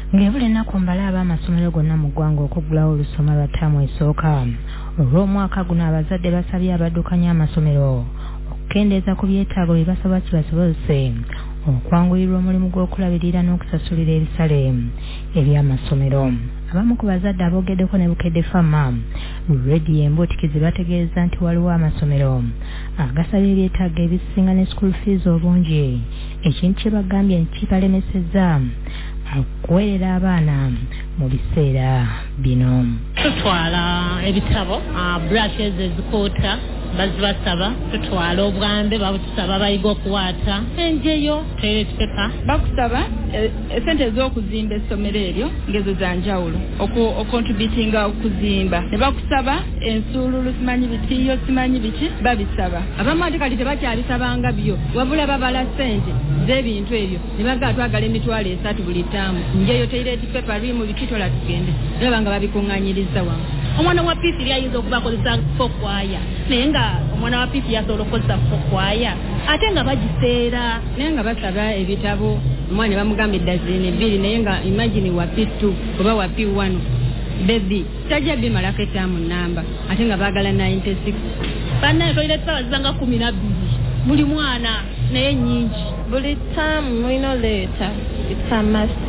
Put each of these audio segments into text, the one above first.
Ng'ebule nnaku mbalaba amasomero gonna mu ggwanga okuggulawo olusoma lwa ttaamu esooka. Olw'omwaka guno abazadde basabye abaddukanya amasomero okukendeeza ku byetaago bye basaba kibasobozese okwanguyirwa omulimu gw'okulabirira n'okusasulira ebisale eby'amasomero. Abamu ku bazadde aboogeddeko ne Bukedde Fama Radio Embootikizi bategeeza nti waliwo amasomero agasabye ebyetaago ebisinga ne school fees obungi, ekintu kye bagambye nti kibalemesezza okuweerera abaana mu biseera bino. Tutwala ebitabo brushes ezikoota bazibasaba, tutwala obwambe babutusaba bayiga okuwaata enjeyo toilet paper bakusaba esente ez'okuzimba essomero eryo ngezo za njawulo okontributinga okuzimba ne bakusaba ensuululu simanyi bitiyo simanyi biki babisaba. Abamu ate kati tebakyabisabanga byo wabula babala sente z'ebintu ebyo ne bagaa twagala emitwalo 3 buli ttaamu njeyo toilet paper rimu bikitola tugende laba nga babikuŋŋanyiriza wamu. Omwana wa pipi yayinza okubakozesa fokwaya naye nga omwana wa pipi yasobola okukozesa fokwaya ate nga bagiseera naye nga basaba ebitabo omwana bamugamba dazini 2 naye nga imagine wa P2 oba wa P1 baby tajja bimalako ettaamu namba ate nga baagala 96 bannaye toilet paper zanga 12 buli mwana naye nnyingi buli ttaamu mulina leeta it's a must.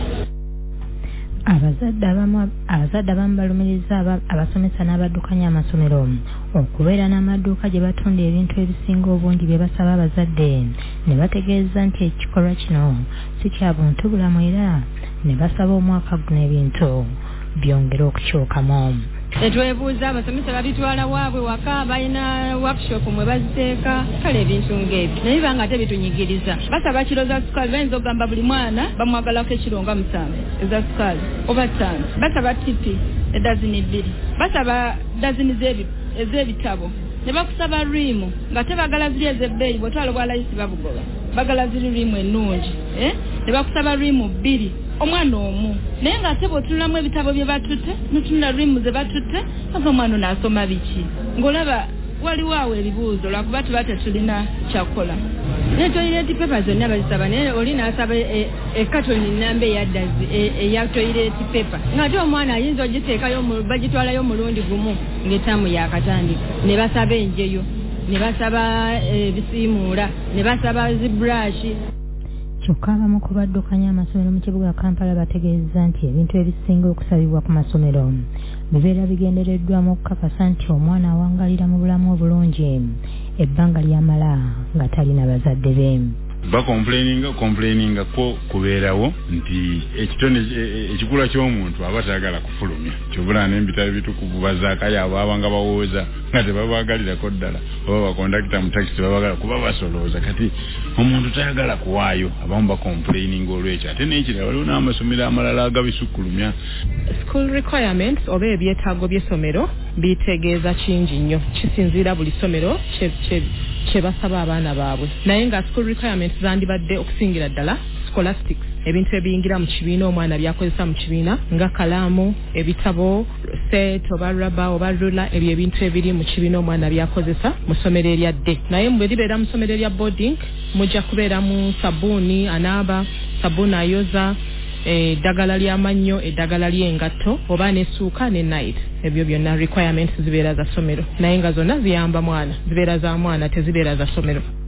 Abazadde abamu balumiriza abasomesa n'abaddukanya amasomero okubeera n'amaduuka gye batunda ebintu ebisinga obungi bye basaba abazadde ne bategeeza nti ekikolwa kino si kya buntu bulamu era ne basaba omwaka guno ebintu byongera okukyukamu. Etwebuuza abasomesa babitwala waabwe waka balina workshop mwe baziteeka kale ebintu ng'ebyo naye banga ate bitunyigiriza. Basaba kiro za sukaali bayinza okugamba buli mwana bamwagalako ekiro nga 7 eza sukaali oba 5. Basaba tipi edazini 2. Basaba dazini ez'ebitabo ne bakusaba rimu nga tebagala ziri ez'ebbeeyi bw'otwala bwa layisi babugoba bagala ziri rimu ennungi ne bakusaba rimu 2 omwana omu naye nga ate bw'otulamu ebitabo bye batutte n'otunula rimu ze batutte ava omwana n'asoma biki ng'olaba waliwo awo ebibuuzo lwakuba tuba tetulina kyakukola. Ne toilet paper zonna bazisaba naye oli n'asaba ekatoni namba eya toilet paper ng'ate omwana ayinza ogiteekayo bagitwalayo mulundi gumu ng'ettaamu yakatandika. Ne basaba enjeyo ne basaba ebisiimuula ne basaba ziburashi. Kyokka abamu ku baddukanya amasomero mu kibuga Kampala bategeeza nti ebintu ebisinga okusabibwa ku masomero bibeera bigendereddwamu okukakasa nti omwana awangalira mu bulamu obulungi ebbanga ly'amala nga talina bazadde be. Complaininga ko kubeerawo nti ekitone ekikula ky'omuntu aba tayagala kufulumya kyobula n'embitabo bitukuvu bazaakayo abo abanga bawooza nga tebabaagalirako ddala oba bakondakita mu takisi tebabagala kuba basolooza kati omuntu tayagala kuwaayo abamu bakomplaininga olwekyo ate n'ekirala waliwo n'amasomero amalala agabisukkulumya. School requirements oba ebyetaago by'essomero bitegeeza kingi nnyo kisinziira buli ssomero kye basaba abaana baabwe naye nga school requirements zandibadde okusingira ddala scholastics ebintu ebiyingira mu kibiina omwana byakozesa mu kibiina nga kalaamu ebitabo set oba raba oba rula ebyo ebintu ebiri mu kibiina omwana byakozesa mu ssomero eryadde naye bwe libeera mu ssomero erya boarding mujja kubeera mu sabuuni anaaba sabuuni ayoza eddagala ly'amannyo eddagala ly'engatto oba n'essuuka ne night ebyo byonna requirements zibeera za ssomero naye nga zonna ziyamba mwana zibeera za mwana tezibeera za ssomero.